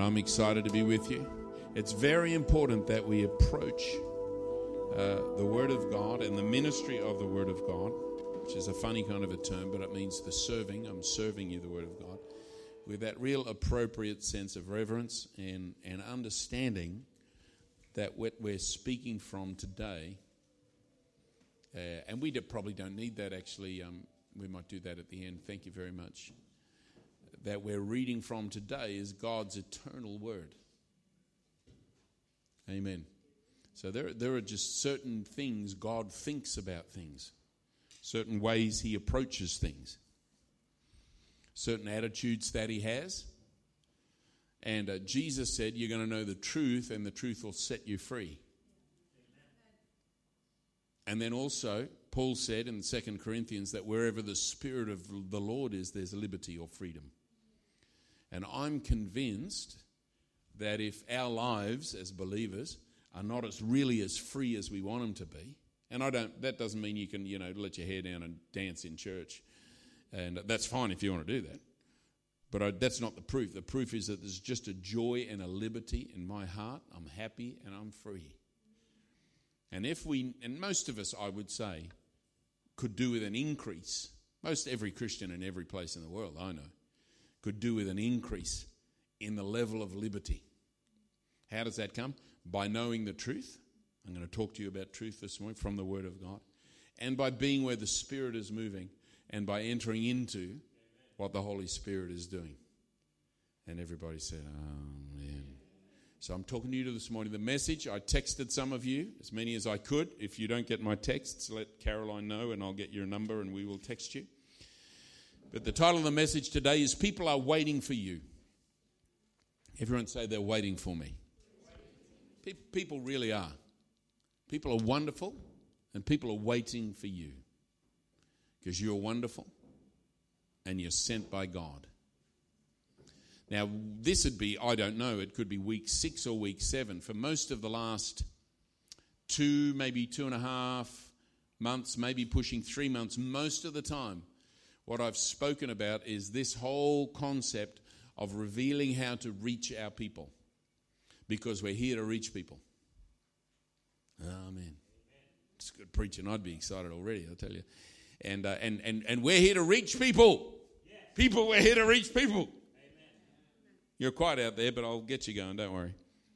and I'm excited to be with you. It's very important that we approach the Word of God and the ministry of the Word of God, which is a funny kind of a term, but it means the serving. I'm serving you the Word of God, with that real appropriate sense of reverence and understanding that what we're speaking from today, and we probably don't need that actually, we might do that at the end, thank you very much, that we're reading from today is God's eternal Word. Amen. So there are just certain things God thinks about things, certain ways He approaches things, certain attitudes that He has. And Jesus said, you're going to know the truth, and the truth will set you free. And then also, Paul said in 2 Corinthians that wherever the Spirit of the Lord is, there's liberty or freedom. And I'm convinced that if our lives as believers are not as free as we want them to be, and that doesn't mean you can, let your hair down and dance in church, and that's fine if you want to do that. But that's not the proof. The proof is that there's just a joy and a liberty in my heart. I'm happy and I'm free. And and most of us, I would say, could do with an increase. Most every Christian in every place in the world, I know, could do with an increase in the level of liberty. How does that come? By knowing the truth. I'm going to talk to you about truth this morning from the Word of God. And by being where the Spirit is moving, and by entering into what the Holy Spirit is doing. And everybody said, amen. So I'm talking to you this morning. The message, I texted some of you, as many as I could. If you don't get my texts, let Caroline know and I'll get your number and we will text you. But the title of the message today is People Are Waiting for You. Everyone say they're waiting for me. People really are. People are wonderful and people are waiting for you. Because you're wonderful and you're sent by God. Now, this would be, I don't know, it could be week 6 or week 7. For most of the last 2, maybe 2.5 months, maybe pushing 3 months, most of the time, what I've spoken about is this whole concept of revealing how to reach our people. Because we're here to reach people. Amen. It's good preaching. I'd be excited already, I'll tell you. And we're here to reach people. Yes. People, we're here to reach people. Amen. You're quiet out there, but I'll get you going, don't worry.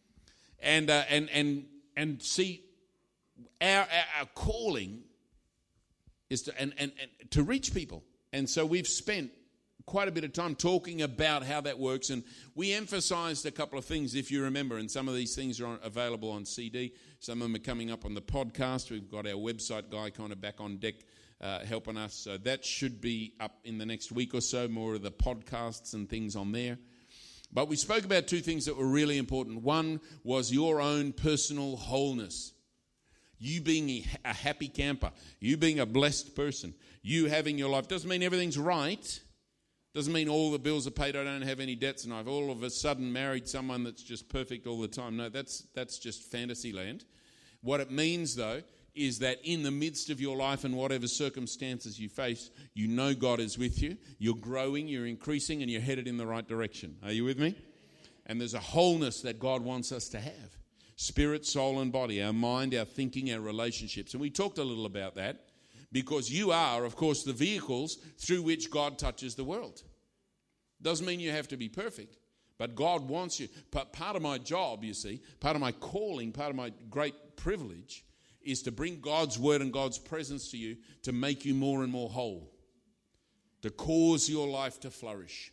And see, our calling is to reach people. And so we've spent quite a bit of time talking about how that works, and we emphasized a couple of things, if you remember, and some of these things are available on CD. Some of them are coming up on the podcast. We've got our website guy kind of back on deck helping us. So that should be up in the next week or so, more of the podcasts and things on there. But we spoke about 2 things that were really important. One was your own personal wholeness. You being a happy camper. You being a blessed person. You having your life. Doesn't mean everything's right. Doesn't mean all the bills are paid, I don't have any debts, and I've all of a sudden married someone that's just perfect all the time. No, that's just fantasy land. What it means, though, is that in the midst of your life and whatever circumstances you face, you know God is with you, you're growing, you're increasing, and you're headed in the right direction. Are you with me? And there's a wholeness that God wants us to have. Spirit, soul, and body, our mind, our thinking, our relationships. And we talked a little about that. Because you are, of course, the vehicles through which God touches the world. Doesn't mean you have to be perfect, but God wants you. But part of my job, you see, part of my calling, part of my great privilege is to bring God's word and God's presence to you to make you more and more whole, to cause your life to flourish.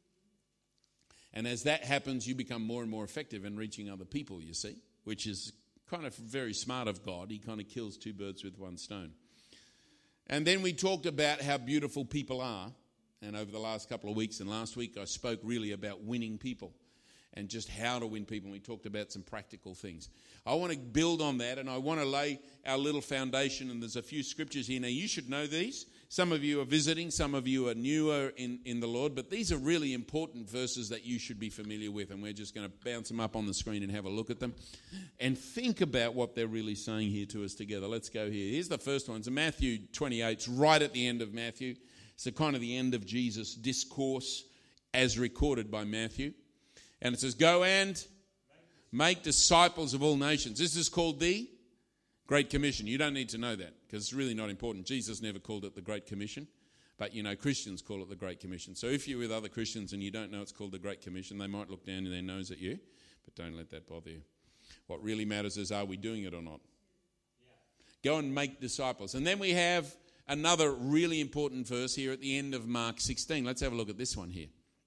And as that happens, you become more and more effective in reaching other people, you see, which is kind of very smart of God. He kind of kills 2 birds with 1 stone. And then we talked about how beautiful people are. And over the last couple of weeks and last week, I spoke really about winning people and just how to win people. And we talked about some practical things. I want to build on that, and I want to lay our little foundation. And there's a few scriptures here. Now, you should know these. Some of you are visiting. Some of you are newer in the Lord. But these are really important verses that you should be familiar with. And we're just going to bounce them up on the screen and have a look at them. And think about what they're really saying here to us together. Let's go here. Here's the first one. It's in Matthew 28. It's right at the end of Matthew. It's kind of the end of Jesus' discourse as recorded by Matthew. And it says, go and make disciples of all nations. This is called the Great Commission. You don't need to know that because it's really not important. Jesus never called it the Great Commission, but Christians call it the Great Commission. So if you're with other Christians and you don't know it's called the Great Commission, they might look down their nose at you, but don't let that bother you. What really matters is, are we doing it or not? Yeah. Go and make disciples. And then we have another really important verse here at the end of Mark 16. Let's have a look at this one here.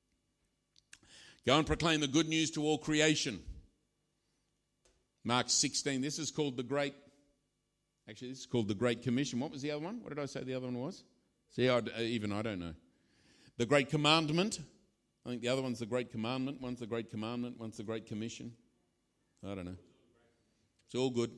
Go and proclaim the good news to all creation. Mark 16. This is called the Great Commission. What was the other one? What did I say the other one was? See, I don't know. The Great Commandment. I think the other one's the Great Commandment. One's the Great Commandment. One's the Great Commission. I don't know. It's all good.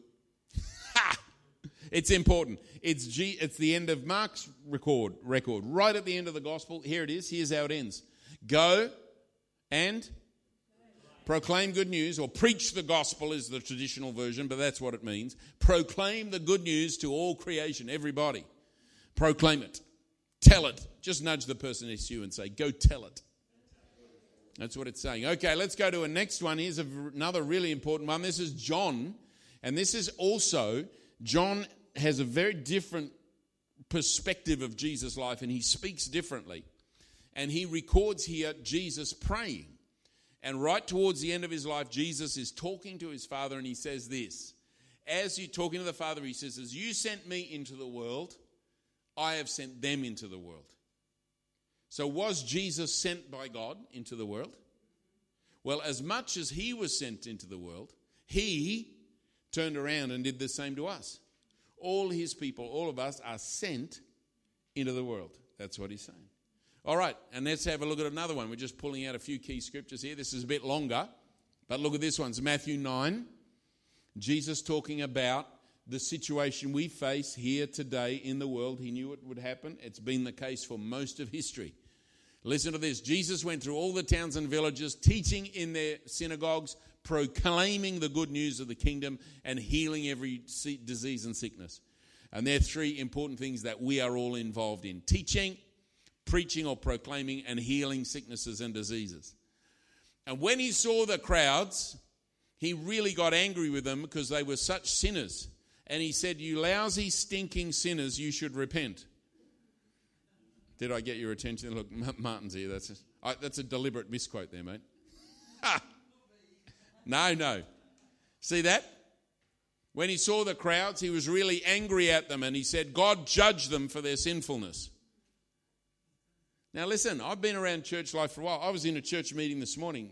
It's important. It's the end of Mark's record. Right at the end of the gospel. Here it is. Here's how it ends. Go and proclaim good news, or preach the gospel is the traditional version, but that's what it means. Proclaim the good news to all creation, everybody. Proclaim it. Tell it. Just nudge the person next to you and say, go tell it. That's what it's saying. Okay, let's go to a next one. Here's another really important one. This is John. And this is also, John has a very different perspective of Jesus' life, and he speaks differently. And he records here Jesus praying. And right towards the end of his life, Jesus is talking to his Father, and he says this. As he's talking to the Father, he says, as you sent me into the world, I have sent them into the world. So was Jesus sent by God into the world? Well, as much as he was sent into the world, he turned around and did the same to us. All his people, all of us, are sent into the world. That's what he's saying. All right, and let's have a look at another one. We're just pulling out a few key scriptures here. This is a bit longer, but look at this one. It's Matthew 9. Jesus talking about the situation we face here today in the world. He knew it would happen. It's been the case for most of history. Listen to this. Jesus went through all the towns and villages, teaching in their synagogues, proclaiming the good news of the kingdom, and healing every disease and sickness. And there are three important things that we are all involved in: teaching, preaching or proclaiming, and healing sicknesses and diseases. And when he saw the crowds, he really got angry with them because they were such sinners. And he said, you lousy, stinking sinners, you should repent. Did I get your attention? Look, Martin's here. That's a deliberate misquote there, mate. No. See that? When he saw the crowds, he was really angry at them, and he said, God judge them for their sinfulness. Now listen, I've been around church life for a while. I was in a church meeting this morning.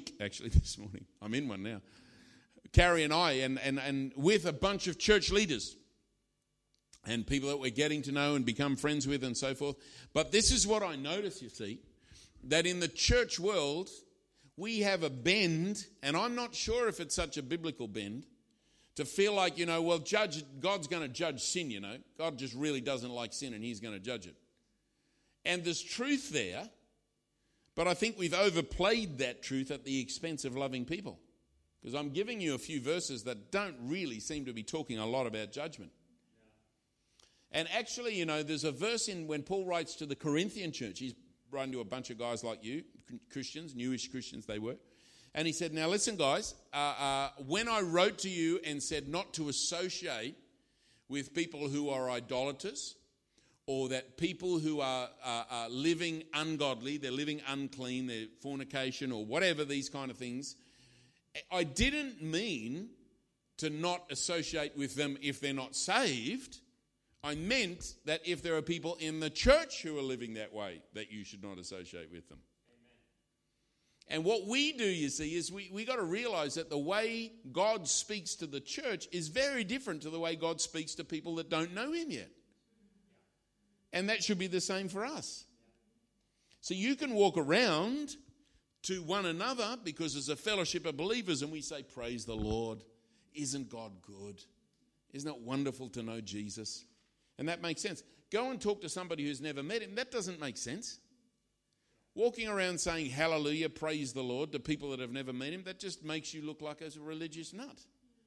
I'm in one now. Carrie and I, and with a bunch of church leaders and people that we're getting to know and become friends with and so forth. But this is what I notice, you see, that in the church world, we have a bend, and I'm not sure if it's such a biblical bend, to feel like, God's going to judge sin, God just really doesn't like sin and he's going to judge it. And there's truth there, but I think we've overplayed that truth at the expense of loving people. Because I'm giving you a few verses that don't really seem to be talking a lot about judgment. Yeah. And actually, there's a verse when Paul writes to the Corinthian church. He's writing to a bunch of guys like you, Christians, newish Christians they were. And he said, now listen guys, when I wrote to you and said not to associate with people who are idolaters, or that people who are living ungodly, they're living unclean, they're fornication or whatever, these kind of things, I didn't mean to not associate with them if they're not saved. I meant that if there are people in the church who are living that way, that you should not associate with them. Amen. And what we do, you see, is we got to realize that the way God speaks to the church is very different to the way God speaks to people that don't know him yet. And that should be the same for us. So you can walk around to one another because there's a fellowship of believers and we say, praise the Lord. Isn't God good? Isn't it wonderful to know Jesus? And that makes sense. Go and talk to somebody who's never met him. That doesn't make sense. Walking around saying hallelujah, praise the Lord to people that have never met him, that just makes you look like a religious nut.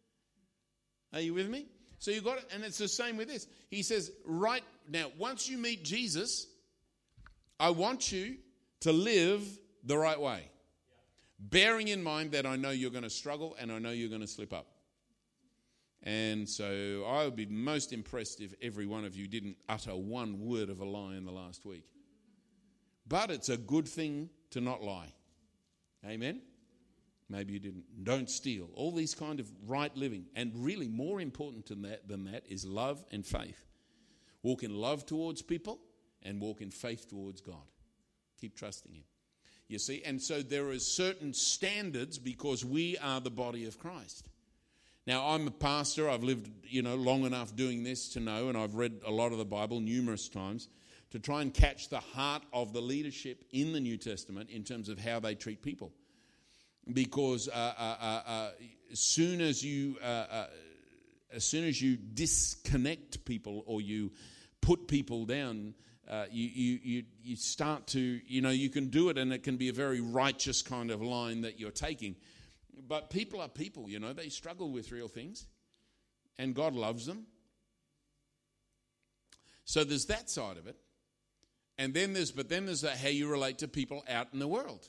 Are you with me? So you got it, and it's the same with this. He says, right now, once you meet Jesus, I want you to live the right way. bearing in mind that I know you're going to struggle and I know you're going to slip up. And so I would be most impressed if every one of you didn't utter one word of a lie in the last week. But it's a good thing to not lie. Amen? Maybe you didn't. Don't steal. All these kind of right living. And really more important than that is love and faith. Walk in love towards people and walk in faith towards God. Keep trusting Him. You see, and so there are certain standards because we are the body of Christ. Now, I'm a pastor. I've lived, long enough doing this to know, and I've read a lot of the Bible numerous times to try and catch the heart of the leadership in the New Testament in terms of how they treat people. Because as soon as you disconnect people or you put people down, you start to, you can do it and it can be a very righteous kind of line that you're taking. But people are people, they struggle with real things and God loves them. So there's that side of it. And then there's how you relate to people out in the world.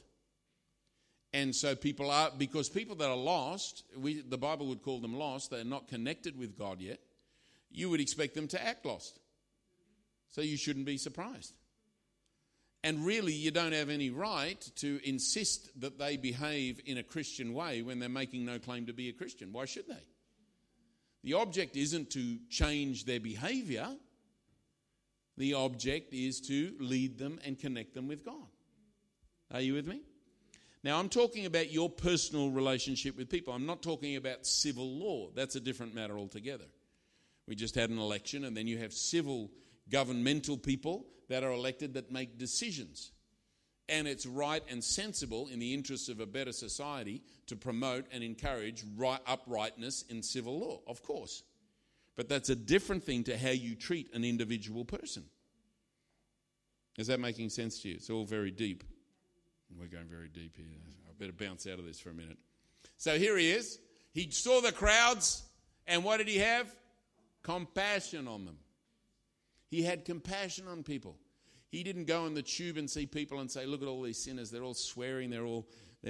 And so because people that are lost, the Bible would call them lost, they're not connected with God yet, you would expect them to act lost. So you shouldn't be surprised. And really, you don't have any right to insist that they behave in a Christian way when they're making no claim to be a Christian. Why should they? The object isn't to change their behavior. The object is to lead them and connect them with God. Are you with me? Now, I'm talking about your personal relationship with people. I'm not talking about civil law. That's a different matter altogether. We just had an election, and then you have civil governmental people that are elected that make decisions. And it's right and sensible in the interests of a better society to promote and encourage uprightness in civil law, of course. But that's a different thing to how you treat an individual person. Is that making sense to you? It's all very deep. We're going very deep here. I better bounce out of this for a minute. So here he is. He saw the crowds, and what did he have? Compassion on them. He had compassion on people. He didn't go in the tube and see people and say, look at all these sinners. They're all swearing. They're all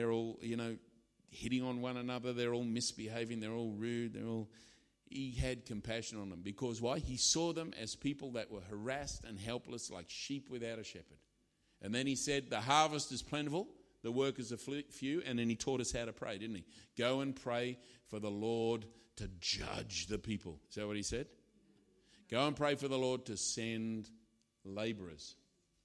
hitting on one another. They're all misbehaving. They're all rude. He had compassion on them. Because why? He saw them as people that were harassed and helpless like sheep without a shepherd. And then he said, the harvest is plentiful, the workers are few. And then he taught us how to pray, didn't he? Go and pray for the Lord to judge the people. Is that what he said? Go and pray for the Lord to send laborers.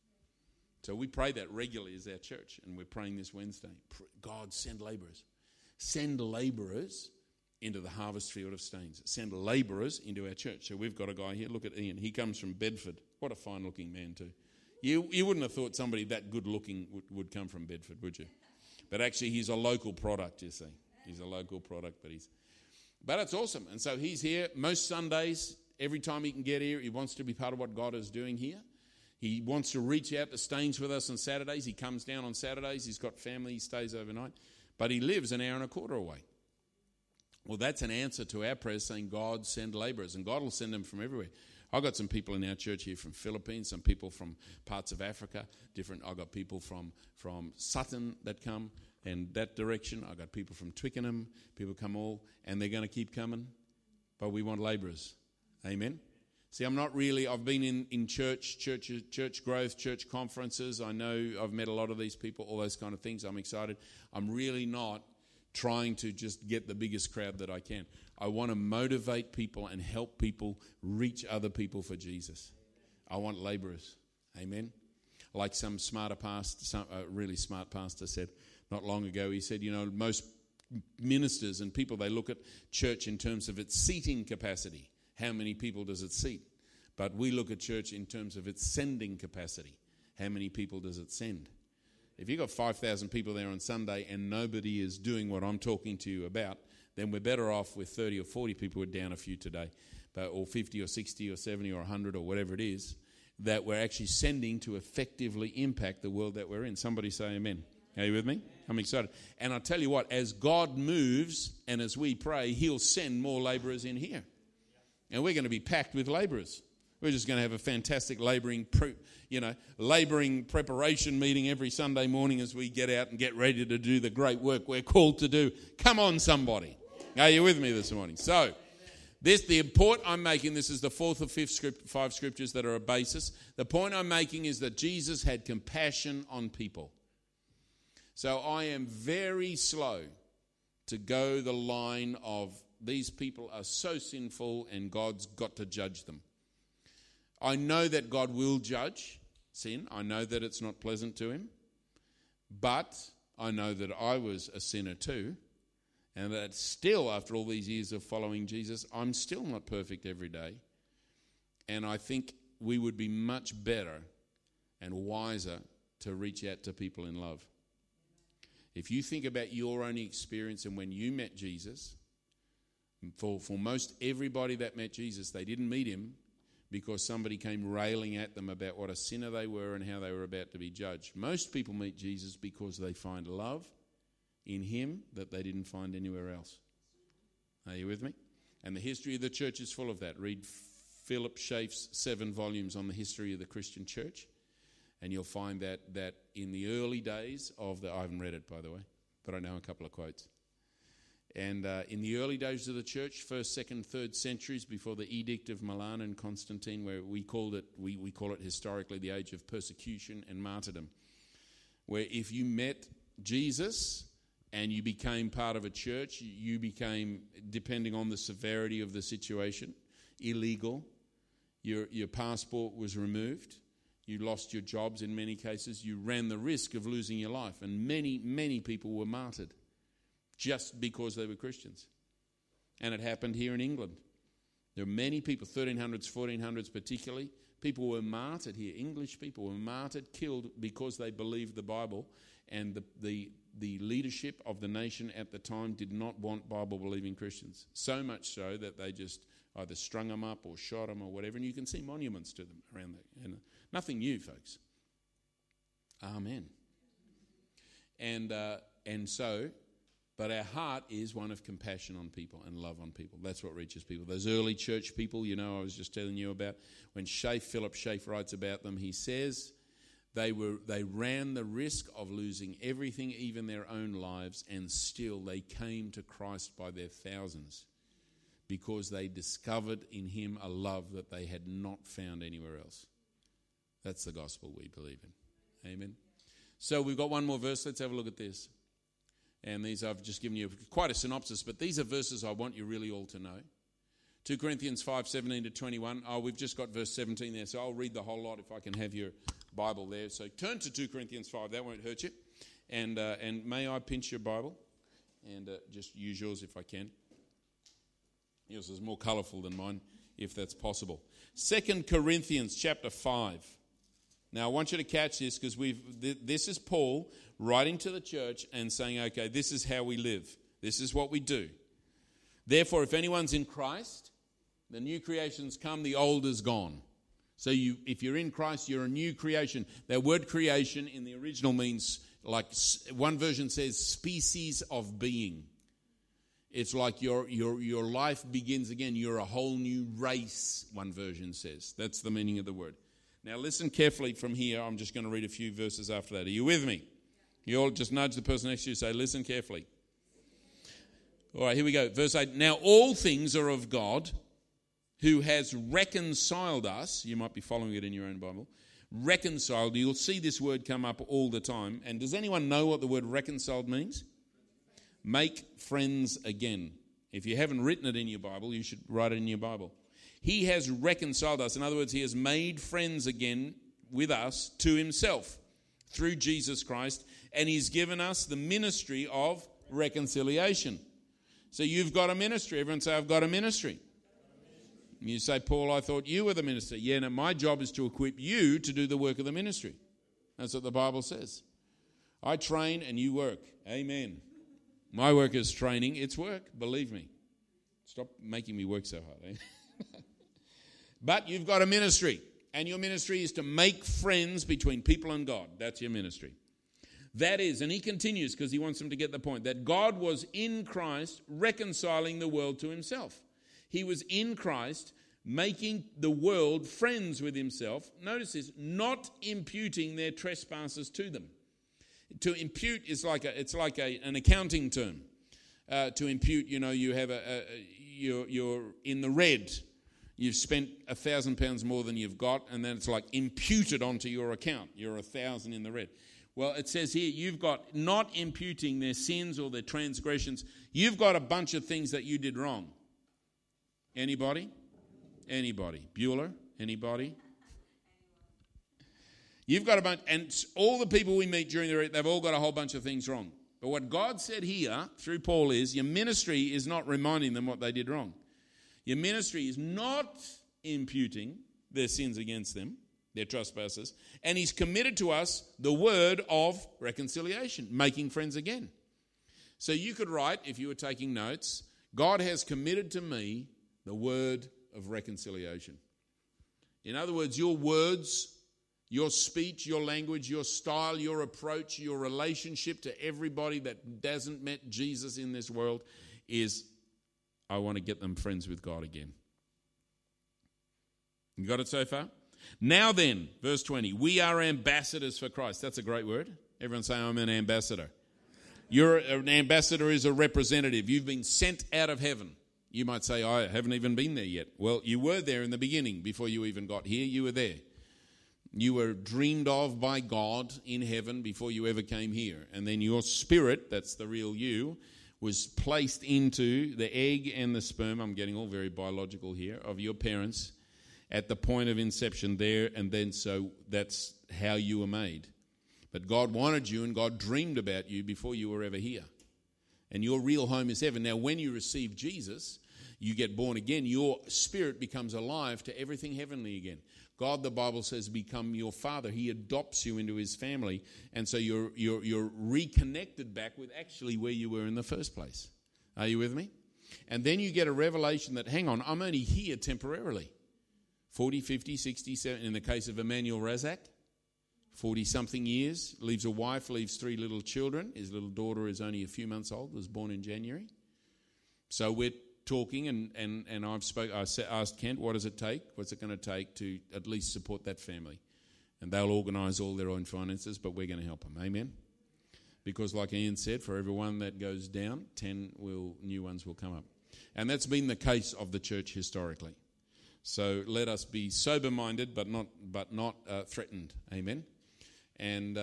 So we pray that regularly as our church, and we're praying this Wednesday. God, send laborers. Send laborers into the harvest field of Staines. Send laborers into our church. So we've got a guy here. Look at Ian. He comes from Bedford. What a fine-looking man too. You wouldn't have thought somebody that good-looking would come from Bedford, would you? But actually, he's a local product, you see. He's a local product, but it's awesome. And so he's here most Sundays. Every time he can get here, he wants to be part of what God is doing here. He wants to reach out to Staines with us on Saturdays. He comes down on Saturdays. He's got family. He stays overnight. But he lives an hour and a quarter away. Well, that's an answer to our prayers saying, God, send laborers. And God will send them from everywhere. I've got some people in our church here from Philippines, some people from parts of Africa, I've got people from Sutton that come and that direction. I've got people from Twickenham. People come all, and they're going to keep coming. But we want laborers. Amen. See, I've been in church growth, church conferences. I know I've met a lot of these people, all those kind of things. I'm excited. I'm really not trying to just get the biggest crowd that I can. I want to motivate people and help people reach other people for Jesus. I want laborers. Amen. Like some really smart pastor said not long ago, he said, most ministers and people, they look at church in terms of its seating capacity. How many people does it seat? But we look at church in terms of its sending capacity. How many people does it send? If you've got 5,000 people there on Sunday and nobody is doing what I'm talking to you about, then we're better off with 30 or 40 people. We're down a few today, or 50 or 60 or 70 or 100 or whatever it is, that we're actually sending to effectively impact the world that we're in. Somebody say amen. Are you with me? I'm excited. And I'll tell you what, as God moves and as we pray, he'll send more laborers in here. And we're going to be packed with laborers. We're just going to have a fantastic labouring preparation meeting every Sunday morning as we get out and get ready to do the great work we're called to do. Come on, somebody. Are you with me this morning? So, the point I'm making, this is the fourth or fifth five scriptures that are a basis. The point I'm making is that Jesus had compassion on people. So I am very slow to go the line of these people are so sinful and God's got to judge them. I know that God will judge sin. I know that it's not pleasant to him. But I know that I was a sinner too. And that still, after all these years of following Jesus, I'm still not perfect every day. And I think we would be much better and wiser to reach out to people in love. If you think about your own experience and when you met Jesus, for most everybody that met Jesus, they didn't meet him because somebody came railing at them about what a sinner they were and how they were about to be judged. Most people meet Jesus because they find love in him that they didn't find anywhere else. Are you with me? And the history of the church is full of that. Read Philip Schaeff's 7 volumes on the history of the Christian church, and you'll find that in the early days of I haven't read it, by the way, but I know a couple of quotes. And in the early days of the church, 1st, 2nd, 3rd centuries before the Edict of Milan and Constantine, where we call it historically the age of persecution and martyrdom, where if you met Jesus and you became part of a church, you became, depending on the severity of the situation, illegal. Your passport was removed. You lost your jobs in many cases. You ran the risk of losing your life. And many, many people were martyred just because they were Christians. And it happened here in England. There are many people, 1300s, 1400s particularly, people were martyred here. English people were martyred, killed because they believed the Bible. And the leadership of the nation at the time did not want Bible-believing Christians. So much so that they just either strung them up or shot them or whatever. And you can see monuments to them around there. And nothing new, folks. Amen. But our heart is one of compassion on people and love on people. That's what reaches people. Those early church people, I was just telling you about, when Philip Schaeff writes about them, he says they ran the risk of losing everything, even their own lives, and still they came to Christ by their thousands because they discovered in him a love that they had not found anywhere else. That's the gospel we believe in. Amen. So we've got one more verse. Let's have a look at this. And these I've just given you quite a synopsis, but these are verses I want you really all to know. 2 Corinthians 5:17 to 21. We've just got verse 17 there, so I'll read the whole lot if I can have your Bible there. So turn to 2 Corinthians 5. That won't hurt you. And may I pinch your Bible? And just use yours if I can. Yours is more colourful than mine, if that's possible. 2 Corinthians chapter 5. Now, I want you to catch this because this is Paul writing to the church and saying, okay, this is how we live. This is what we do. Therefore, if anyone's in Christ, the new creation's come, the old is gone. So if you're in Christ, you're a new creation. That word creation in the original means, like one version says, species of being. It's like your life begins again. You're a whole new race, one version says. That's the meaning of the word. Now listen carefully from here. I'm just going to read a few verses after that. Are you with me? You all just nudge the person next to you and say, listen carefully. All right, here we go. Verse 8. Now all things are of God, who has reconciled us. You might be following it in your own Bible. Reconciled. You'll see this word come up all the time. And does anyone know what the word reconciled means? Make friends again. If you haven't written it in your Bible, you should write it in your Bible. He has reconciled us. In other words, he has made friends again with us to himself through Jesus Christ, and he's given us the ministry of reconciliation. So you've got a ministry. Everyone say, I've got a ministry. You say, Paul, I thought you were the minister. Yeah, no, my job is to equip you to do the work of the ministry. That's what the Bible says. I train and you work. Amen. My work is training. It's work, believe me. Stop making me work so hard. Eh? But you've got a ministry, and your ministry is to make friends between people and God. That's your ministry. That is, and he continues because he wants them to get the point, that God was in Christ reconciling the world to himself. He was in Christ making the world friends with himself. Notice this, not imputing their trespasses to them. To impute is like an accounting term. To impute, you have you're in the red. You've spent £1,000 more than you've got, and then it's like imputed onto your account. You're 1,000 in the red. Well, it says here, you've got not imputing their sins or their transgressions. You've got a bunch of things that you did wrong. Anybody? Anybody? Bueller? Anybody? You've got a bunch, and all the people we meet during the week, they've all got a whole bunch of things wrong. But what God said here through Paul is, your ministry is not reminding them what they did wrong. Your ministry is not imputing their sins against them, their trespasses, and he's committed to us the word of reconciliation, making friends again. So you could write, if you were taking notes, God has committed to me the word of reconciliation. In other words, your words, your speech, your language, your style, your approach, your relationship to everybody that hasn't met Jesus in this world is, I want to get them friends with God again. You got it so far? Now then, verse 20, we are ambassadors for Christ. That's a great word. Everyone say, I'm an ambassador. An ambassador is a representative. You've been sent out of heaven. You might say, I haven't even been there yet. Well, you were there in the beginning. Before you even got here, you were there. You were dreamed of by God in heaven before you ever came here. And then your spirit, that's the real you, was placed into the egg and the sperm, I'm getting all very biological here, of your parents at the point of inception there, and then so that's how you were made. But God wanted you and God dreamed about you before you were ever here. And your real home is heaven. Now, when you receive Jesus, you get born again, your spirit becomes alive to everything heavenly again. God, the Bible says, become your father. He adopts you into his family. And so you're reconnected back with actually where you were in the first place. Are you with me? And then you get a revelation that, hang on, I'm only here temporarily. 40, 50, 60, 70, in the case of Emmanuel Razak, 40-something years, leaves a wife, leaves 3 little children. His little daughter is only a few months old, was born in January. So we're talking, and I asked Kent, what does it take? What's it going to take to at least support that family? And they'll organise all their own finances, but we're going to help them. Amen? Because like Ian said, for every one that goes down, 10 new ones will come up. And that's been the case of the church historically. So let us be sober-minded, but not threatened. Amen? And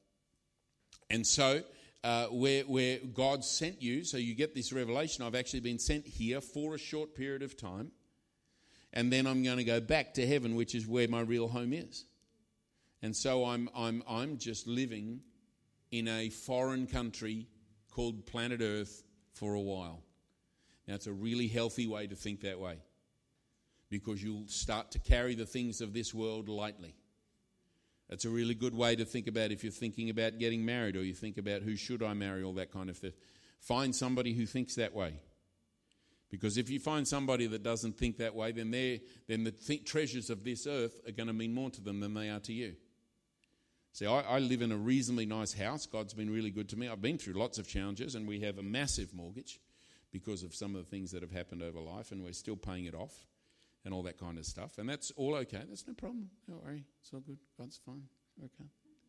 so where God sent you, so you get this revelation, I've actually been sent here for a short period of time, and then I'm going to go back to heaven, which is where my real home is. And so I'm just living in a foreign country called planet Earth for a while. Now, it's a really healthy way to think that way, because you'll start to carry the things of this world lightly. It's a really good way to think about if you're thinking about getting married, or you think about who should I marry, all that kind of thing. Find somebody who thinks that way. Because if you find somebody that doesn't think that way, then the treasures of this earth are going to mean more to them than they are to you. See, I live in a reasonably nice house. God's been really good to me. I've been through lots of challenges, and we have a massive mortgage because of some of the things that have happened over life, and we're still paying it off. And all that kind of stuff. And that's all okay. That's no problem. Don't worry. It's all good. God's fine. Okay.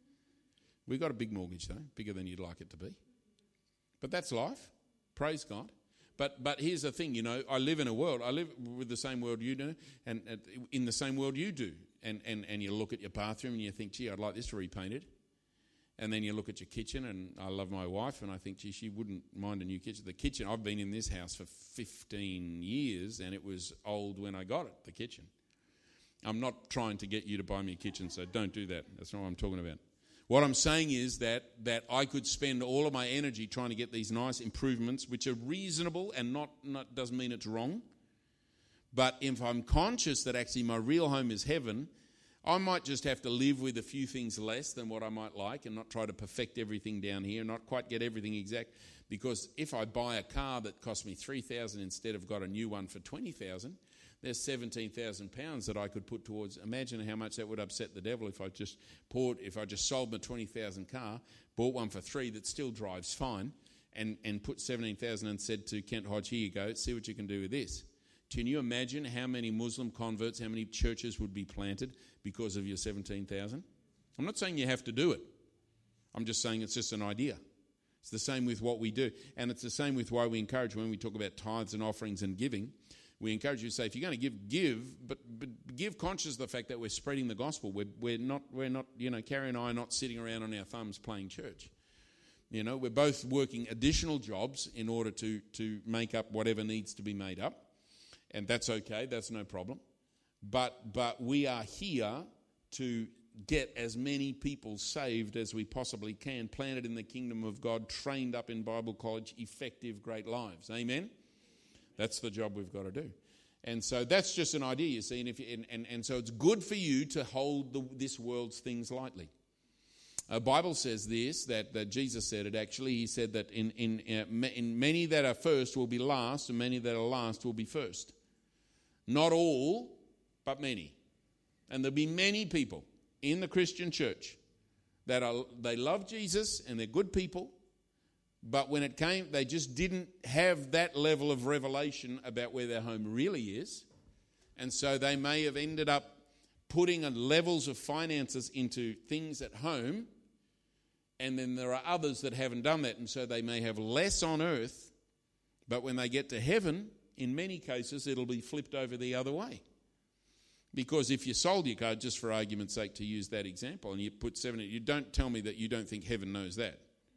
We got a big mortgage, though. Bigger than you'd like it to be. But that's life. Praise God. But here's the thing, I live in a world. I live with the same world you do, and in the same world you do. And you look at your bathroom and you think, gee, I'd like this repainted. And then you look at your kitchen, and I love my wife, and I think, gee, she wouldn't mind a new kitchen. The kitchen, I've been in this house for 15 years, and it was old when I got it, the kitchen. I'm not trying to get you to buy me a kitchen, so don't do that. That's not what I'm talking about. What I'm saying is that I could spend all of my energy trying to get these nice improvements, which are reasonable and not doesn't mean it's wrong. But if I'm conscious that actually my real home is heaven, I might just have to live with a few things less than what I might like, and not try to perfect everything down here, not quite get everything exact. Because if I buy a car that cost me $3,000 instead of got a new one for $20,000, there's £17,000 that I could put towards. Imagine how much that would upset the devil if I just sold my $20,000 car, bought one for $3,000 that still drives fine, and put $17,000 and said to Kent Hodge, here you go, see what you can do with this. Can you imagine how many Muslim converts, how many churches would be planted because of your 17,000? I'm not saying you have to do it. I'm just saying it's just an idea. It's the same with what we do. And it's the same with why we encourage, when we talk about tithes and offerings and giving, we encourage you to say, if you're going to give, but give conscious of the fact that we're spreading the gospel. We're not, Carrie and I are not sitting around on our thumbs playing church. We're both working additional jobs in order to make up whatever needs to be made up. And that's okay, that's no problem. But we are here to get as many people saved as we possibly can, planted in the kingdom of God, trained up in Bible college, effective, great lives. Amen? That's the job we've got to do. And so that's just an idea, you see. And so it's good for you to hold this world's things lightly. The Bible says this, that Jesus said it actually. He said that in many that are first will be last, and many that are last will be first. Not all, but many. And there'll be many people in the Christian church that they love Jesus and they're good people, but when it came, they just didn't have that level of revelation about where their home really is. And so they may have ended up putting levels of finances into things at home, and then there are others that haven't done that, and so they may have less on earth, but when they get to heaven, in many cases, it'll be flipped over the other way. Because if you sold your car, just for argument's sake, to use that example, and you put 70, you don't tell me that you don't think heaven knows that.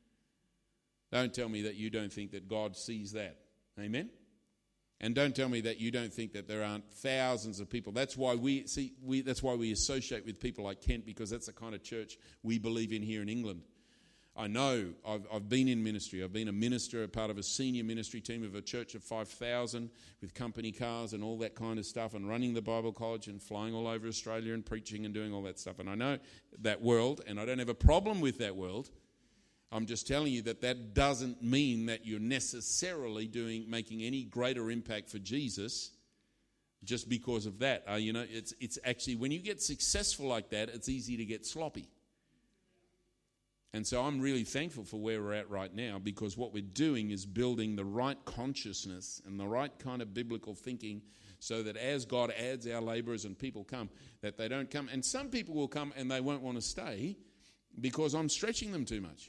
Don't tell me that you don't think that God sees that. Amen? And don't tell me that you don't think that there aren't thousands of people. That's why we associate with people like Kent, because that's the kind of church we believe in here in England. I know, I've been in ministry. I've been a minister, a part of a senior ministry team of a church of 5,000 with company cars and all that kind of stuff, and running the Bible college and flying all over Australia and preaching and doing all that stuff. And I know that world, and I don't have a problem with that world. I'm just telling you that doesn't mean that you're necessarily making any greater impact for Jesus just because of that. It's actually, when you get successful like that, it's easy to get sloppy. And so I'm really thankful for where we're at right now, because what we're doing is building the right consciousness and the right kind of biblical thinking, so that as God adds our laborers and people come, that they don't come. And some people will come and they won't want to stay because I'm stretching them too much.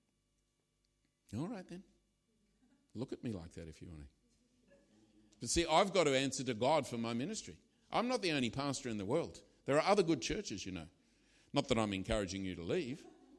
All right then. Look at me like that if you want to. But see, I've got to answer to God for my ministry. I'm not the only pastor in the world. There are other good churches, Not that I'm encouraging you to leave.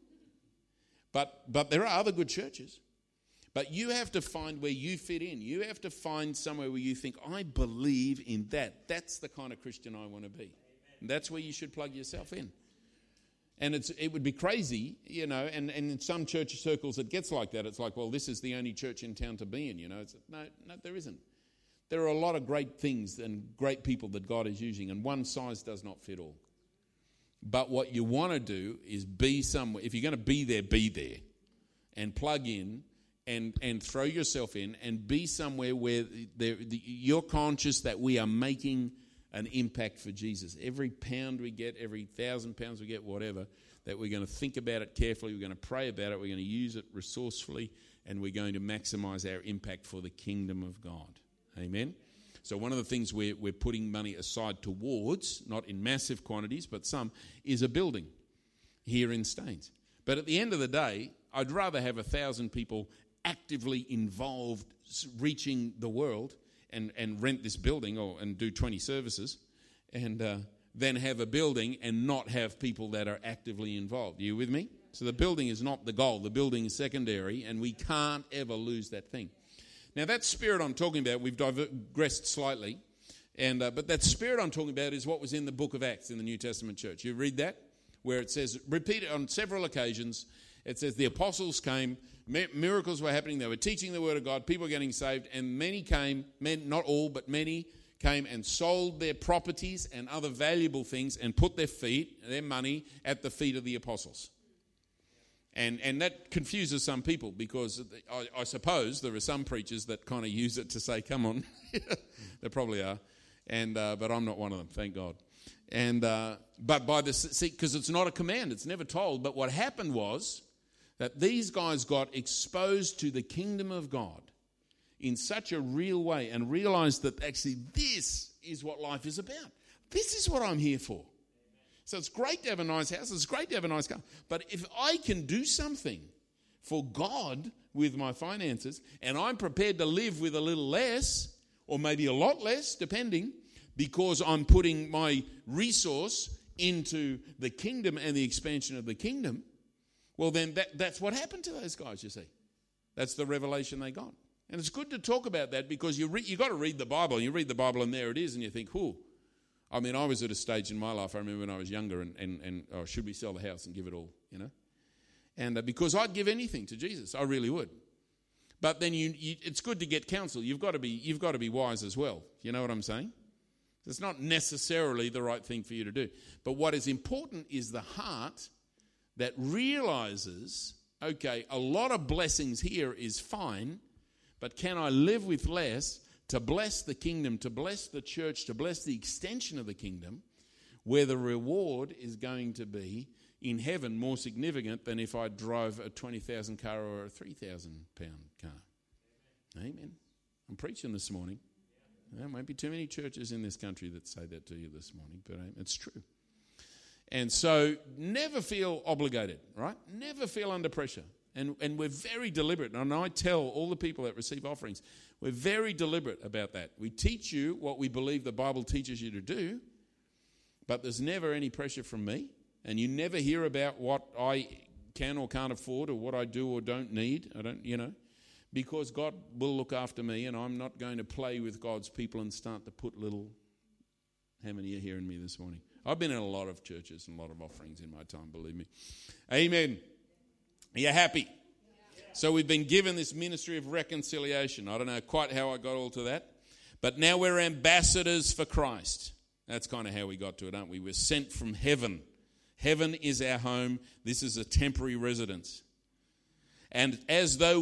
But there are other good churches. But you have to find where you fit in. You have to find somewhere where you think, I believe in that. That's the kind of Christian I want to be. And that's where you should plug yourself in. And it would be crazy, and in some church circles it gets like that. It's like, well, this is the only church in town to be in, No, there isn't. There are a lot of great things and great people that God is using, and one size does not fit all. But what you want to do is be somewhere. If you're going to be there, and plug in and throw yourself in and be somewhere where you're conscious that we are making an impact for Jesus. Every pound we get, every 1,000 pounds we get, whatever, that we're going to think about it carefully, we're going to pray about it, we're going to use it resourcefully, and we're going to maximize our impact for the kingdom of God. Amen? So one of the things we're putting money aside towards, not in massive quantities, but some, is a building here in Staines. But at the end of the day, I'd rather have 1,000 people actively involved reaching the world and rent this building and do 20 services and then have a building and not have people that are actively involved. Are you with me? So the building is not the goal. The building is secondary, and we can't ever lose that thing. Now, that spirit I'm talking about, we've digressed slightly, but that spirit I'm talking about is what was in the book of Acts in the New Testament church. You read that? Where it says, repeated on several occasions, it says the apostles came, miracles were happening, they were teaching the word of God, people were getting saved, and many came, not all, but many came and sold their properties and other valuable things and put their money at the feet of the apostles. And that confuses some people, because I suppose there are some preachers that kind of use it to say, come on. There probably are. But I'm not one of them, thank God. But because it's not a command, it's never told. But what happened was that these guys got exposed to the kingdom of God in such a real way and realize that actually this is what life is about. This is what I'm here for. So it's great to have a nice house. It's great to have a nice car. But if I can do something for God with my finances, and I'm prepared to live with a little less, or maybe a lot less, depending, because I'm putting my resource into the kingdom and the expansion of the kingdom, well, then that's what happened to those guys, you see. That's the revelation they got. And it's good to talk about that because you got to read the Bible. You read the Bible and there it is, and you think, I mean, I was at a stage in my life, I remember when I was younger, and should we sell the house and give it all, you know? And because I'd give anything to Jesus, I really would. But then it's good to get counsel. You've got to be wise as well. You know what I'm saying? It's not necessarily the right thing for you to do. But what is important is the heart that realizes, okay, a lot of blessings here is fine, but can I live with less to bless the kingdom, to bless the church, to bless the extension of the kingdom, where the reward is going to be in heaven more significant than if I drove a 20,000 car or a 3,000 pound car. Amen. I'm preaching this morning. There won't be too many churches in this country that say that to you this morning, but it's true. And so never feel obligated, right? Never feel under pressure. And we're very deliberate. And I tell all the people that receive offerings, we're very deliberate about that. We teach you what we believe the Bible teaches you to do, but there's never any pressure from me. And you never hear about what I can or can't afford or what I do or don't need. Because God will look after me, and I'm not going to play with God's people and start to put little... How many are hearing me this morning? I've been in a lot of churches and a lot of offerings in my time, believe me. Amen. Are you happy? So we've been given this ministry of reconciliation. I don't know quite how I got all to that. But now we're ambassadors for Christ. That's kind of how we got to it, aren't we? We're sent from heaven. Heaven is our home. This is a temporary residence. And as though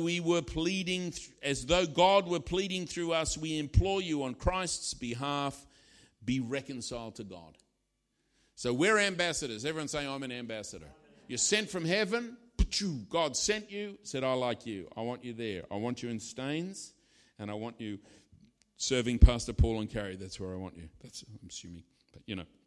God were pleading through us, we implore you on Christ's behalf, be reconciled to God. So we're ambassadors. Everyone say, I'm an ambassador. You're sent from heaven. God sent you, said, I like you. I want you there. I want you in Staines, and I want you serving Pastor Paul and Carrie. That's where I want you. That's, I'm assuming. But,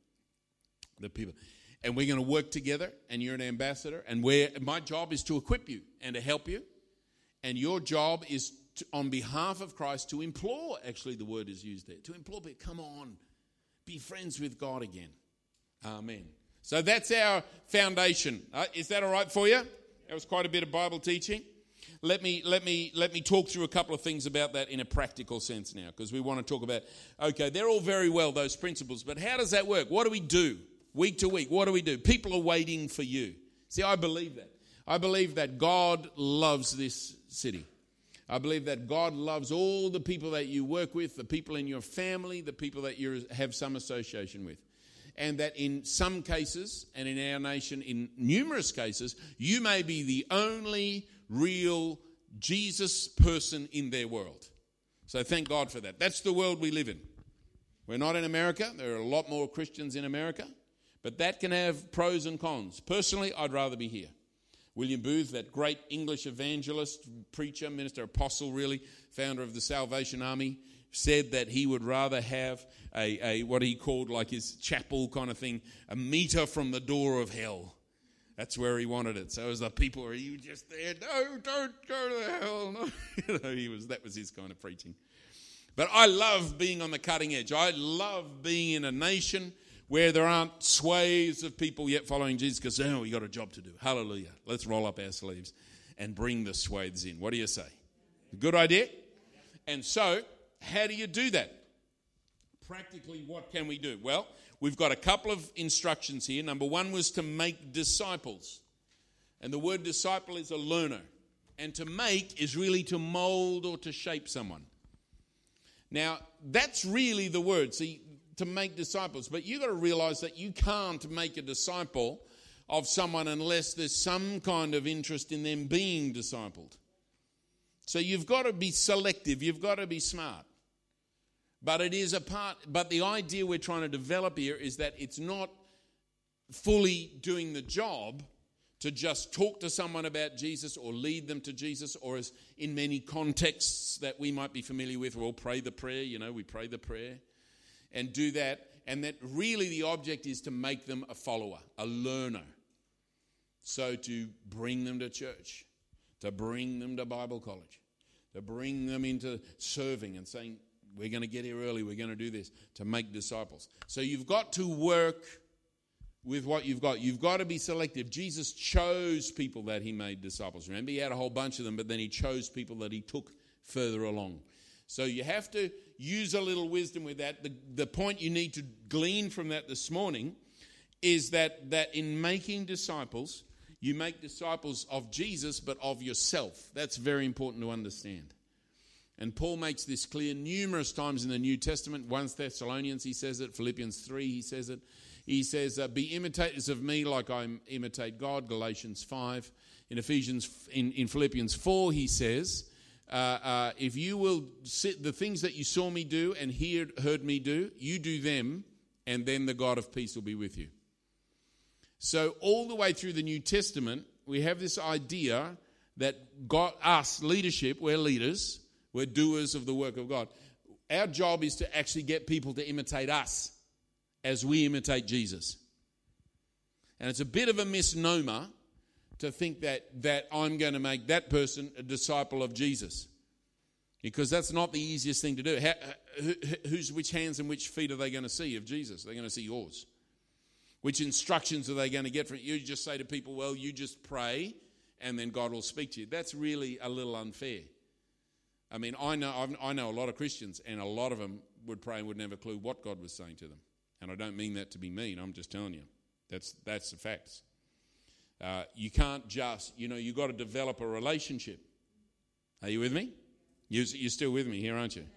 the people. And we're going to work together, and you're an ambassador. And my job is to equip you and to help you. And your job is, on behalf of Christ, to implore. Actually, the word is used there. To implore, but come on, be friends with God again. Amen. So that's our foundation. Is that all right for you? That was quite a bit of Bible teaching. Let me talk through a couple of things about that in a practical sense now, because we want to talk about, okay, they're all very well, those principles, but how does that work? What do we do week to week? What do we do? People are waiting for you. See, I believe that. I believe that God loves this city. I believe that God loves all the people that you work with, the people in your family, the people that you have some association with. And that in some cases, and in our nation, in numerous cases, you may be the only real Jesus person in their world. So thank God for that. That's the world we live in. We're not in America. There are a lot more Christians in America. But that can have pros and cons. Personally, I'd rather be here. William Booth, that great English evangelist, preacher, minister, apostle really, founder of the Salvation Army, said that he would rather have a what he called like his chapel kind of thing, a meter from the door of hell. That's where he wanted it. So as the people were just there, no, don't go to hell. No. That was his kind of preaching. But I love being on the cutting edge. I love being in a nation where there aren't swathes of people yet following Jesus because, we got a job to do. Hallelujah. Let's roll up our sleeves and bring the swathes in. What do you say? Good idea? And so, how do you do that? Practically, what can we do? Well, we've got a couple of instructions here. Number one was to make disciples. And the word disciple is a learner. And to make is really to mold or to shape someone. Now, that's really the word. See, to make disciples. But you've got to realize that you can't make a disciple of someone unless there's some kind of interest in them being discipled. So you've got to be selective. You've got to be smart. But it is a part. But the idea we're trying to develop here is that it's not fully doing the job, to just talk to someone about Jesus or lead them to Jesus, or as in many contexts that we might be familiar with, we'll pray the prayer, we pray the prayer and do that. And that really the object is to make them a follower, a learner. So to bring them to church, to bring them to Bible college, to bring them into serving and saying, we're going to get here early, we're going to do this, to make disciples. So you've got to work with what you've got. You've got to be selective. Jesus chose people that he made disciples. Remember, he had a whole bunch of them, but then he chose people that he took further along. So you have to use a little wisdom with that. The point you need to glean from that this morning is that in making disciples, you make disciples of Jesus, but of yourself. That's very important to understand. And Paul makes this clear numerous times in the New Testament. 1 Thessalonians, he says it. Philippians 3, he says it. He says, be imitators of me like I imitate God. Galatians 5. In Philippians 4, he says, if you will sit the things that you saw me do and heard me do, you do them, and then the God of peace will be with you. So all the way through the New Testament, we have this idea that God, us, leadership, we're leaders, we're doers of the work of God. Our job is to actually get people to imitate us as we imitate Jesus. And it's a bit of a misnomer to think that I'm going to make that person a disciple of Jesus, because that's not the easiest thing to do. Which hands and which feet are they going to see of Jesus? They're going to see yours. Which instructions are they going to get from you? You just say to people, well, you just pray and then God will speak to you. That's really a little unfair. I mean, I know a lot of Christians, and a lot of them would pray and would never clue what God was saying to them. And I don't mean that to be mean. I'm just telling you. That's the facts. You can't just, you've got to develop a relationship. Are you with me? You're still with me here, aren't you?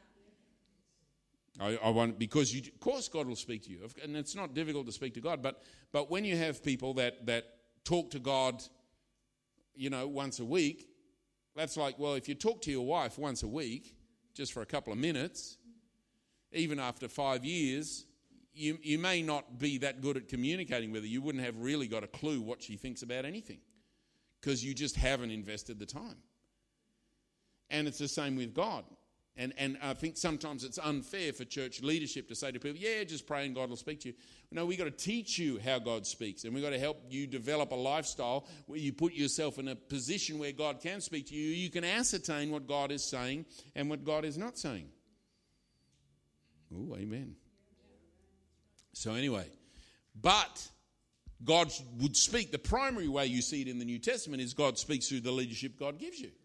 I want, because of course God will speak to you, and it's not difficult to speak to God. But when you have people that talk to God, once a week, that's like, well, if you talk to your wife once a week, just for a couple of minutes, even after 5 years, you may not be that good at communicating with her. You wouldn't have really got a clue what she thinks about anything, because you just haven't invested the time. And it's the same with God. And I think sometimes it's unfair for church leadership to say to people, yeah, just pray and God will speak to you. No, we've got to teach you how God speaks, and we've got to help you develop a lifestyle where you put yourself in a position where God can speak to you. You can ascertain what God is saying and what God is not saying. Oh, amen. So anyway, but God would speak. The primary way you see it in the New Testament is God speaks through the leadership God gives you.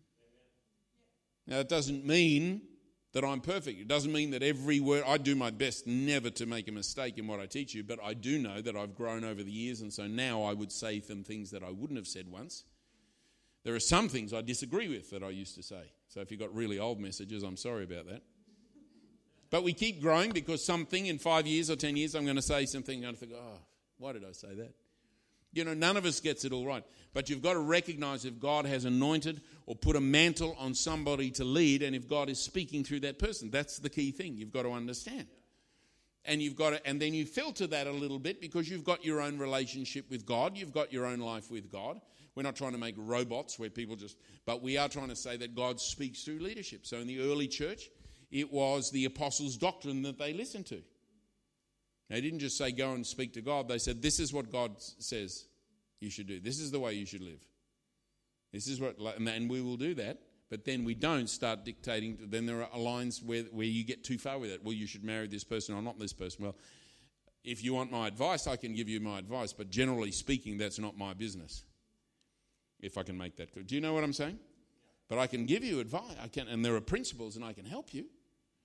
Now, it doesn't mean that I'm perfect. It doesn't mean that every word, I do my best never to make a mistake in what I teach you, but I do know that I've grown over the years, and so now I would say some things that I wouldn't have said once. There are some things I disagree with that I used to say. So if you've got really old messages, I'm sorry about that. But we keep growing, because something in 5 years or 10 years, I'm going to say something and I'm going to think, oh, why did I say that? None of us gets it all right. But you've got to recognize if God has anointed or put a mantle on somebody to lead, and if God is speaking through that person. That's the key thing you've got to understand. And and then you filter that a little bit, because you've got your own relationship with God. You've got your own life with God. We're not trying to make robots where people but we are trying to say that God speaks through leadership. So in the early church, it was the apostles' doctrine that they listened to. They didn't just say, go and speak to God. They said, this is what God says you should do. This is the way you should live. This is what, and we will do that. But then we don't start dictating. Then there are lines where you get too far with it. Well, you should marry this person or not this person. Well, if you want my advice, I can give you my advice. But generally speaking, that's not my business. If I can make that clear. Do you know what I'm saying? But I can give you advice. And there are principles, and I can help you.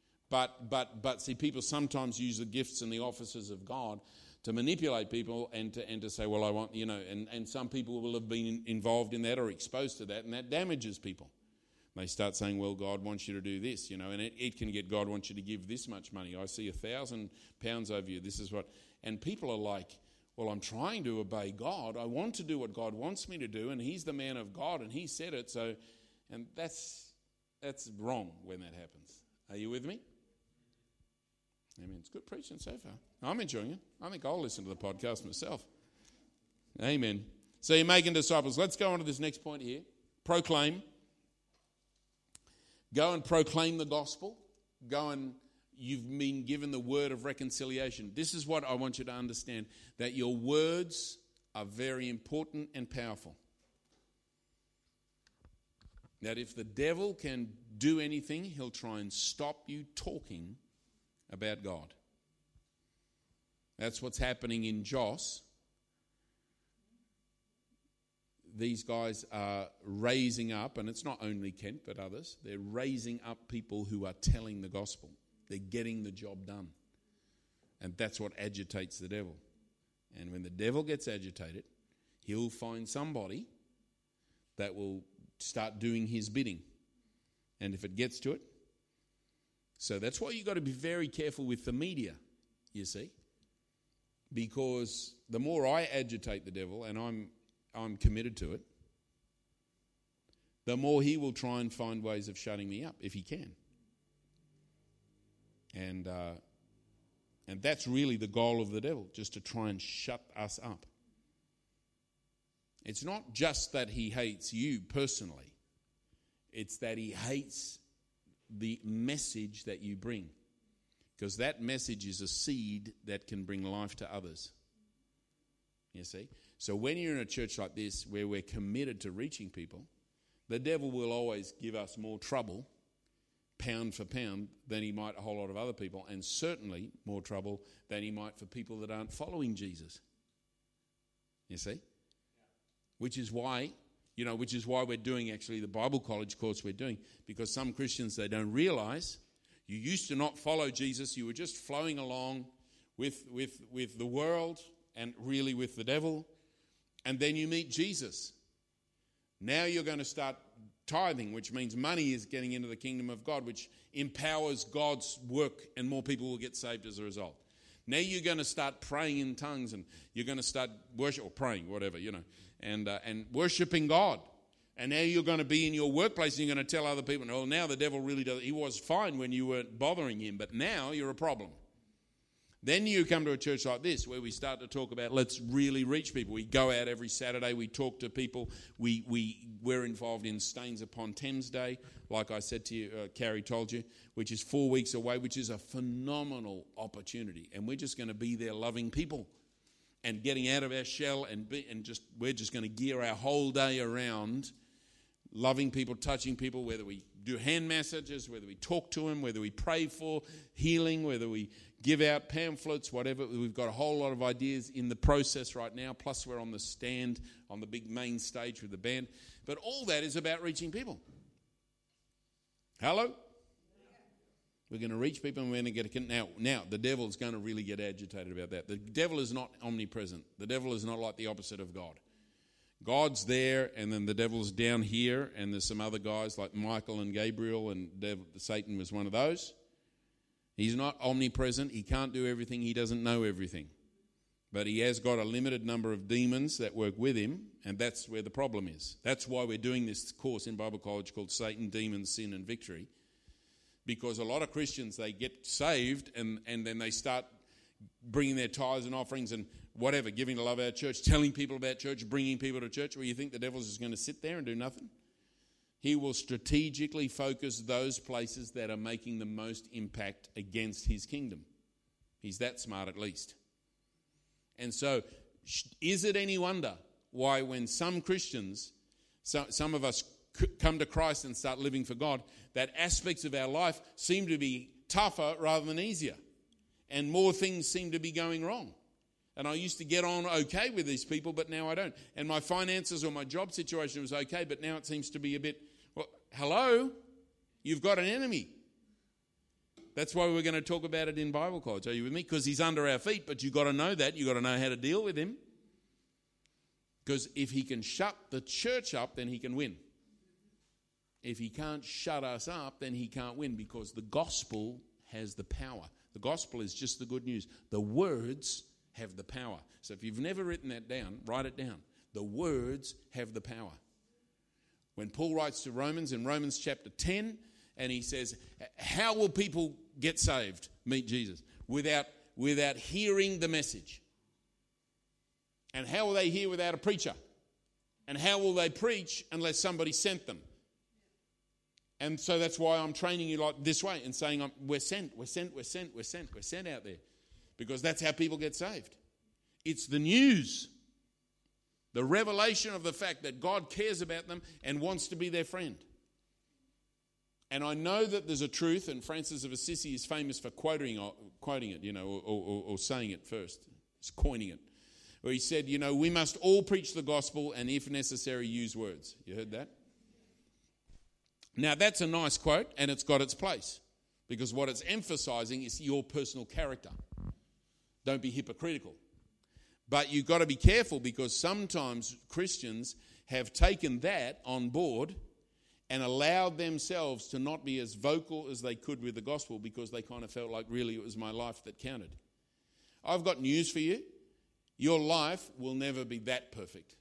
But see, people sometimes use the gifts and the offices of God to manipulate people and to say, well, I want, and some people will have been involved in that or exposed to that, and that damages people. They start saying, well, God wants you to do this, and it can get, God wants you to give this much money. I see £1,000 over you. This is what, and people are like, well, I'm trying to obey God. I want to do what God wants me to do, and He's the man of God, and He said it. So, and that's wrong when that happens. Are you with me? Amen. It's good preaching so far. I'm enjoying it. I think I'll listen to the podcast myself. Amen. So you're making disciples. Let's go on to this next point here. Proclaim. Go and proclaim the gospel. You've been given the word of reconciliation. This is what I want you to understand, that your words are very important and powerful. That if the devil can do anything, he'll try and stop you talking about God. That's what's happening in Jos. These guys are raising up, and it's not only Kent but others, they're raising up people who are telling the gospel. They're getting the job done. And that's what agitates the devil. And when the devil gets agitated, he'll find somebody that will start doing his bidding. And if it gets to it, so that's why you've got to be very careful with the media, you see. Because the more I agitate the devil, and I'm committed to it, the more he will try and find ways of shutting me up, if he can. And that's really the goal of the devil, just to try and shut us up. It's not just that he hates you personally. It's that he hates the message that you bring. Because that message is a seed that can bring life to others. You see? So when you're in a church like this, where we're committed to reaching people, the devil will always give us more trouble, pound for pound, than he might a whole lot of other people, and certainly more trouble than he might for people that aren't following Jesus. You see? Which is why we're doing actually the Bible college course we're doing, because some Christians, they don't realize you used to not follow Jesus. You were just flowing along with the world and really with the devil. And then you meet Jesus. Now you're going to start tithing, which means money is getting into the kingdom of God, which empowers God's work, and more people will get saved as a result. Now you're going to start praying in tongues, and you're going to start worship, or praying, whatever, and worshiping God. And now you're going to be in your workplace, and you're going to tell other people, oh, now the devil really does. He was fine when you weren't bothering him, but now you're a problem. Then you come to a church like this, where we start to talk about, let's really reach people. We go out every Saturday, we talk to people. We're involved in Stains Upon Thames Day, like I said to you, Carrie told you, which is 4 weeks away, which is a phenomenal opportunity. And we're just going to be there loving people and getting out of our shell, we're just going to gear our whole day around loving people, touching people, whether we do hand massages, whether we talk to them, whether we pray for healing, whether we give out pamphlets, whatever. We've got a whole lot of ideas in the process right now, plus we're on the stand, on the big main stage with the band. But all that is about reaching people. Hello? We're going to reach people, and we're going to get now the devil's going to really get agitated about that. The devil is not omnipresent. The devil is not like the opposite of God. God's there, and then the devil's down here, and there's some other guys like Michael and Gabriel, and Satan was one of those. He's not omnipresent. He can't do everything. He doesn't know everything. But he has got a limited number of demons that work with him, and that's where the problem is. That's why we're doing this course in Bible College called Satan, Demons, Sin and Victory. Because a lot of Christians, they get saved, and then they start bringing their tithes and offerings and whatever, giving to love our church, telling people about church, bringing people to church. Well, you think the devil's just going to sit there and do nothing? He will strategically focus those places that are making the most impact against his kingdom. He's that smart, at least. And so, is it any wonder why when some Christians, some of us come to Christ and start living for God, that aspects of our life seem to be tougher rather than easier, and more things seem to be going wrong? And I used to get on okay with these people, but now I don't. And my finances or my job situation was okay, but now it seems to be a bit, well, hello? You've got an enemy. That's why we're going to talk about it in Bible College. Are you with me? Because he's under our feet, but you've got to know that. You've got to know how to deal with him. Because if he can shut the church up, then he can win. If he can't shut us up, then he can't win, because the gospel has the power. The gospel is just the good news. The words have the power. So if you've never written that down, write it down. The words have the power. When Paul writes to Romans in Romans chapter 10, and he says, how will people get saved, meet Jesus, without hearing the message? And how will they hear without a preacher? And how will they preach unless somebody sent them? And so that's why I'm training you like this way and saying we're sent out there. Because that's how people get saved. It's the news. The revelation of the fact that God cares about them and wants to be their friend. And I know that there's a truth, and Francis of Assisi is famous for quoting it, or saying it first. He's coining it. Where he said, we must all preach the gospel and if necessary use words. You heard that? Now that's a nice quote and it's got its place. Because what it's emphasizing is your personal character. Don't be hypocritical. But you've got to be careful because sometimes Christians have taken that on board and allowed themselves to not be as vocal as they could with the gospel because they kind of felt like really it was my life that counted. I've got news for you. Your life will never be that perfect.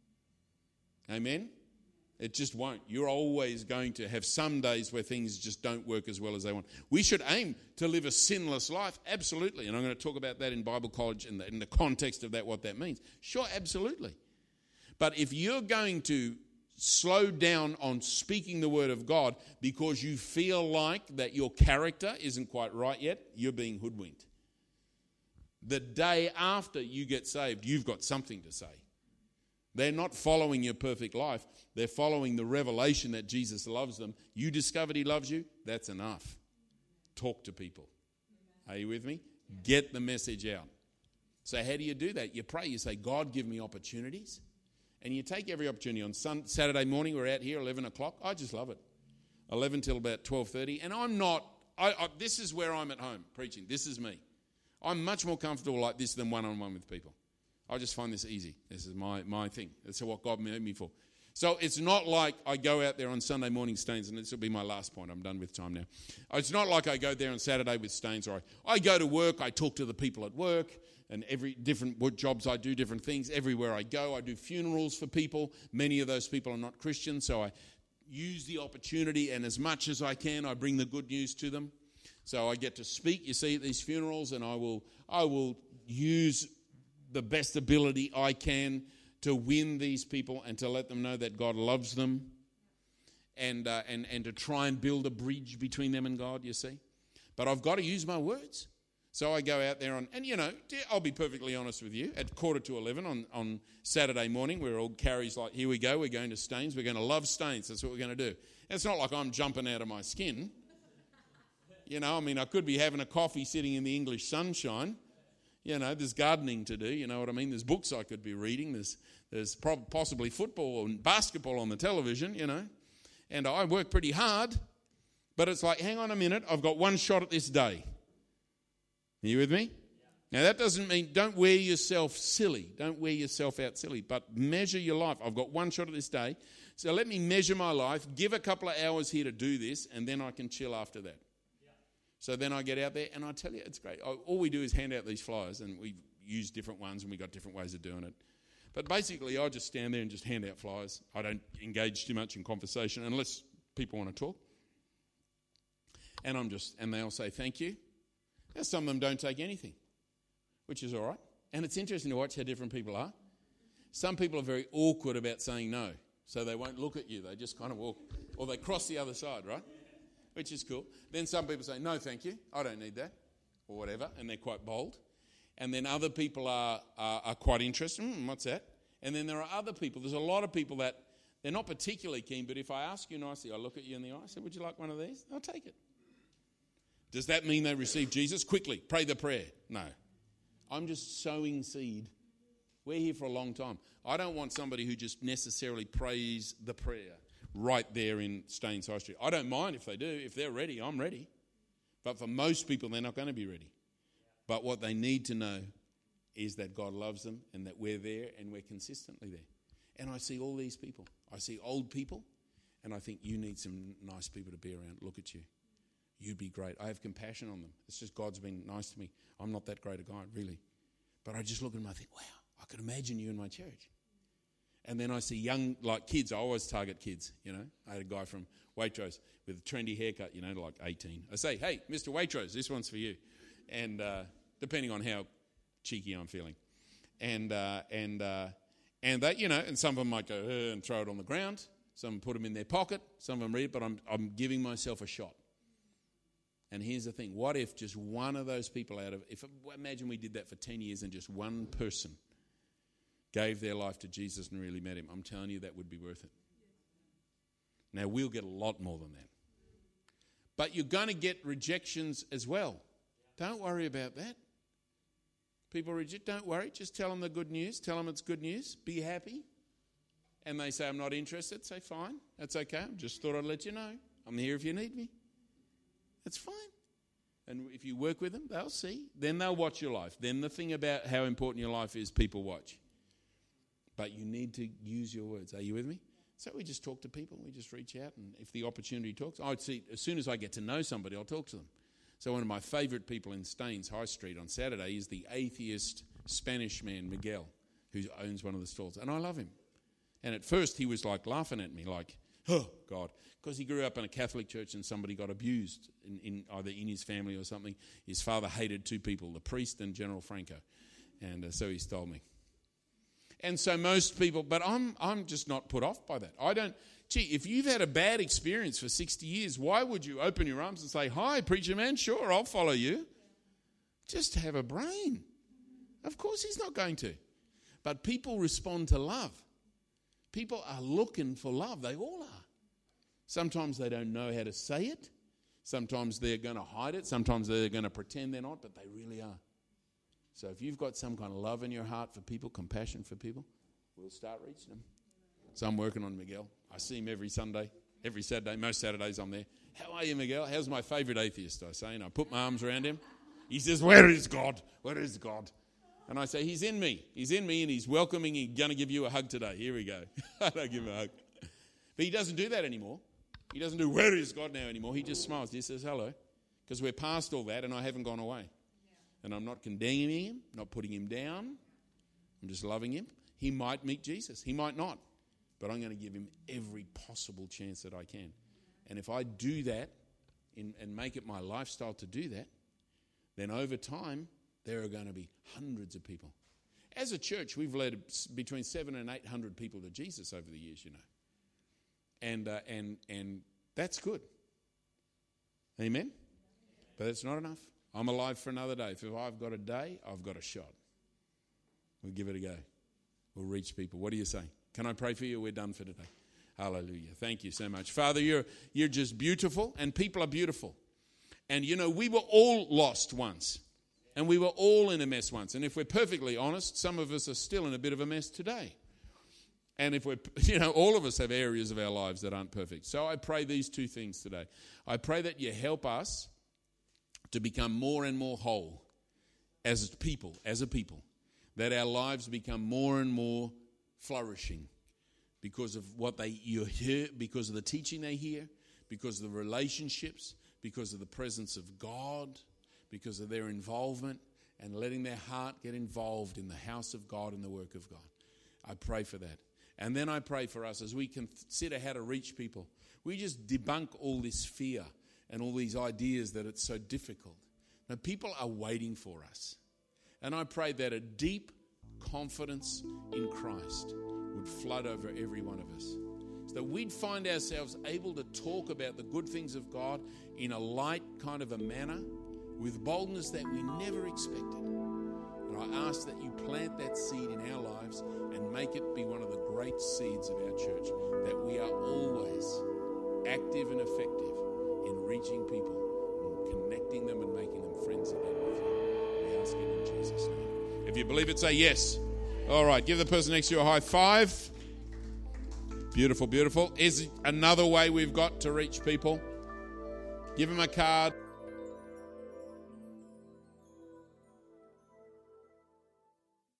Amen? It just won't. You're always going to have some days where things just don't work as well as they want. We should aim to live a sinless life, absolutely. And I'm going to talk about that in Bible college and in the context of that, what that means. Sure, absolutely. But if you're going to slow down on speaking the word of God because you feel like that your character isn't quite right yet, you're being hoodwinked. The day after you get saved, you've got something to say. They're not following your perfect life. They're following the revelation that Jesus loves them. You discovered he loves you. That's enough. Talk to people. Are you with me? Get the message out. So how do you do that? You pray. You say, God, give me opportunities. And you take every opportunity. On Saturday morning, we're out here, 11 o'clock. I just love it. 11 till about 12:30. And I'm not, this is where I'm at home preaching. This is me. I'm much more comfortable like this than one-on-one with people. I just find this easy. This is my thing. That's what God made me for. So it's not like I go out there on Sunday morning, Staines, and this will be my last point. I'm done with time now. It's not like I go there on Saturday with Staines, or I go to work, I talk to the people at work, and every different jobs I do, different things. Everywhere I go, I do funerals for people. Many of those people are not Christians, so I use the opportunity, and as much as I can, I bring the good news to them. So I get to speak, you see, at these funerals, and I will use the best ability I can to win these people and to let them know that God loves them and to try and build a bridge between them and God, you see. But I've got to use my words. So I go out there and I'll be perfectly honest with you, at 11:15 on Saturday morning, we're all carries like, here we go, we're going to Staines, we're going to love Staines, that's what we're going to do. It's not like I'm jumping out of my skin. I could be having a coffee sitting in the English sunshine. There's gardening to do, you know what I mean? There's books I could be reading. There's possibly football and basketball on the television, And I work pretty hard, but it's like, hang on a minute, I've got one shot at this day. Are you with me? Now, that doesn't mean don't wear yourself silly. Don't wear yourself out silly, but measure your life. I've got one shot at this day, so let me measure my life, give a couple of hours here to do this, and then I can chill after that. So then I get out there, and I tell you, it's great. All we do is hand out these flyers, and we use different ones, and we've got different ways of doing it. But basically, I just stand there and just hand out flyers. I don't engage too much in conversation unless people want to talk. And they'll say thank you. Now, some of them don't take anything, which is all right. And it's interesting to watch how different people are. Some people are very awkward about saying no, so they won't look at you. They just kind of walk, or they cross the other side, right? Which is cool. Then some people say, no, thank you, I don't need that, or whatever, and they're quite bold. And then other people are quite interested. What's that? And then there are other people. There's a lot of people that they're not particularly keen, but if I ask you nicely, I look at you in the eye, I say, would you like one of these? I'll take it. Does that mean they receive Jesus? Quickly, pray the prayer. No. I'm just sowing seed. We're here for a long time. I don't want somebody who just necessarily prays the prayer right there in Staines High Street. I don't mind if they do. If they're ready, I'm ready. But for most people, they're not going to be ready. But what they need to know is that God loves them and that we're there and we're consistently there. And I see all these people. I see old people, and I think you need some nice people to be around. Look at you. You'd be great. I have compassion on them. It's just God's been nice to me. I'm not that great a guy, really. But I just look at them and I think, wow, I could imagine you in my church. And then I see young, like kids. I always target kids, I had a guy from Waitrose with a trendy haircut, like 18. I say, hey, Mr. Waitrose, this one's for you. And depending on how cheeky I'm feeling. And And they, and some of them might go and throw it on the ground. Some of them put them in their pocket. Some of them read it, but I'm giving myself a shot. And here's the thing. What if just one of those people imagine we did that for 10 years and just one person gave their life to Jesus and really met him. I'm telling you, that would be worth it. Now, we'll get a lot more than that. But you're going to get rejections as well. Don't worry about that. People reject, don't worry. Just tell them the good news. Tell them it's good news. Be happy. And they say, I'm not interested. Say, fine. That's okay. I just thought I'd let you know. I'm here if you need me. That's fine. And if you work with them, they'll see. Then they'll watch your life. Then the thing about how important your life is, people watch. But you need to use your words. Are you with me? So we just talk to people. We just reach out. And if the opportunity talks, I'd see, as soon as I get to know somebody, I'll talk to them. So one of my favourite people in Staines High Street on Saturday is the atheist Spanish man, Miguel, who owns one of the stalls. And I love him. And at first he was like laughing at me, like, oh, God. Because he grew up in a Catholic church and somebody got abused, in either in his family or something. His father hated two people, the priest and General Franco. And so he's told me. And so most people, but I'm just not put off by that. If you've had a bad experience for 60 years, why would you open your arms and say, hi, preacher man, sure, I'll follow you. Just have a brain. Of course he's not going to. But people respond to love. People are looking for love. They all are. Sometimes they don't know how to say it. Sometimes they're going to hide it. Sometimes they're going to pretend they're not, but they really are. So if you've got some kind of love in your heart for people, compassion for people, we'll start reaching them. So I'm working on Miguel. I see him every Sunday, every Saturday. Most Saturdays I'm there. How are you, Miguel? How's my favourite atheist, I say. And I put my arms around him. He says, where is God? Where is God? And I say, he's in me. He's in me and he's welcoming. He's going to give you a hug today. Here we go. I don't give him a hug. But he doesn't do that anymore. He doesn't do, where is God now anymore? He just smiles. He says, hello. Because we're past all that and I haven't gone away. And I'm not condemning him, not putting him down. I'm just loving him. He might meet Jesus. He might not. But I'm going to give him every possible chance that I can. And if I do that and make it my lifestyle to do that, then over time, there are going to be hundreds of people. As a church, we've led between 700 and 800 people to Jesus over the years, And that's good. Amen? But that's not enough. I'm alive for another day. If I've got a day, I've got a shot. We'll give it a go. We'll reach people. What do you say? Can I pray for you? We're done for today. Hallelujah. Thank you so much. Father, you're just beautiful, and people are beautiful. And, we were all lost once. And we were all in a mess once. And if we're perfectly honest, some of us are still in a bit of a mess today. And if we're, all of us have areas of our lives that aren't perfect. So I pray these two things today. I pray that you help us to become more and more whole as a people, that our lives become more and more flourishing because of what you hear, because of the teaching they hear, because of the relationships, because of the presence of God, because of their involvement and letting their heart get involved in the house of God and the work of God. I pray for that. And then I pray for us as we consider how to reach people. We just debunk all this fear and all these ideas that it's so difficult. Now, people are waiting for us. And I pray that a deep confidence in Christ would flood over every one of us. So that we'd find ourselves able to talk about the good things of God in a light kind of a manner with boldness that we never expected. And I ask that you plant that seed in our lives and make it be one of the great seeds of our church, that we are always active and effective in reaching people and connecting them and making them friends again with you. We ask it in Jesus' name. If you believe it, say yes. All right, give the person next to you a high five. Beautiful, beautiful. Is another way we've got to reach people. Give them a card.